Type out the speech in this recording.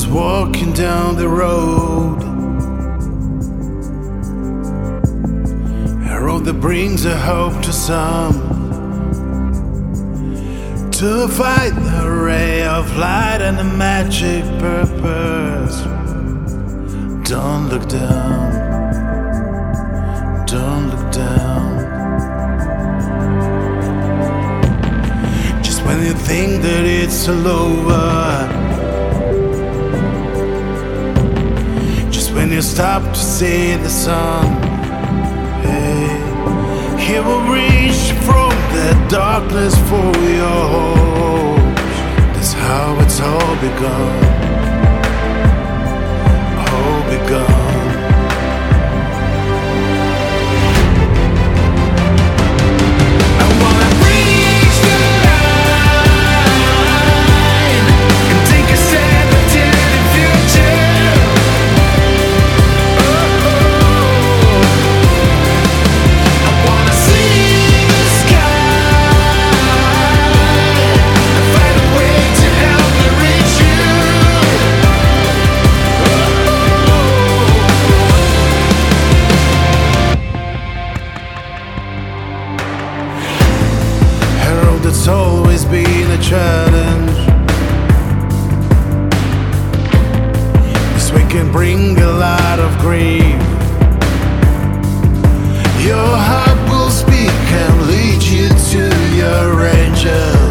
always walking down the road, a road that brings a hope to some, to find the ray of light and a magic purpose. Don't look down, don't look down. Just when you think that it's all over, just when you stop to see the sun, hey, he will reach from the darkness for your hope. That's how it's all begun, all begun. It's always been a challenge, 'cause we can bring a lot of grief. Your heart will speak and lead you to your angel.